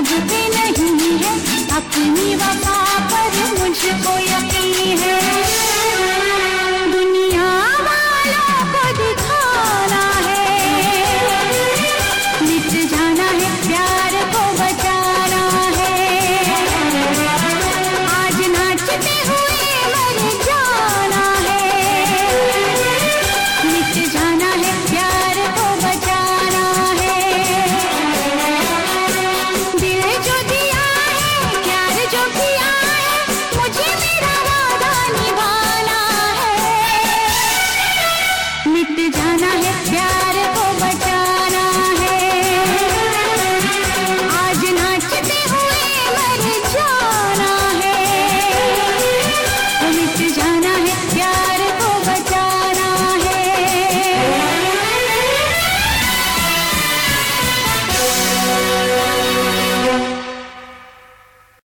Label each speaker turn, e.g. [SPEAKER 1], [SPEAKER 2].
[SPEAKER 1] पे नहीं है, अपनी वफा पर मुझको यकीन है। दुनिया वालों को दिखाना है, मिट जाना है, प्यार को बचाना है। आज नाचते हुए मर जाना है, मिट जाना है, प्यार को बचाना है। दिल जो दिया है, प्यार जो किया है, मुझे मेरा वादा निभाना है। मिट जाना है, प्यार को बचाना